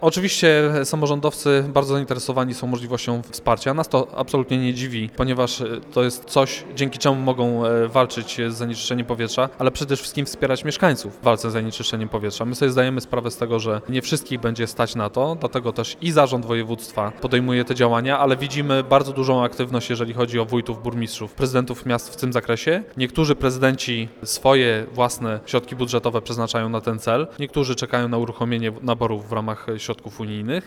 Oczywiście samorządowcy bardzo zainteresowani są możliwością wsparcia. Nas to absolutnie nie dziwi, ponieważ to jest coś, dzięki czemu mogą walczyć z zanieczyszczeniem powietrza, ale przede wszystkim wspierać mieszkańców w walce z zanieczyszczeniem powietrza. My sobie zdajemy sprawę z tego, że nie wszystkich będzie stać na to, dlatego też i zarząd województwa podejmuje te działania, ale widzimy bardzo dużą aktywność, jeżeli chodzi o wójtów, burmistrzów, prezydentów miast w tym zakresie. Niektórzy prezydenci swoje własne środki budżetowe przeznaczają na ten cel, niektórzy czekają na uruchomienie naborów w ramach środków unijnych.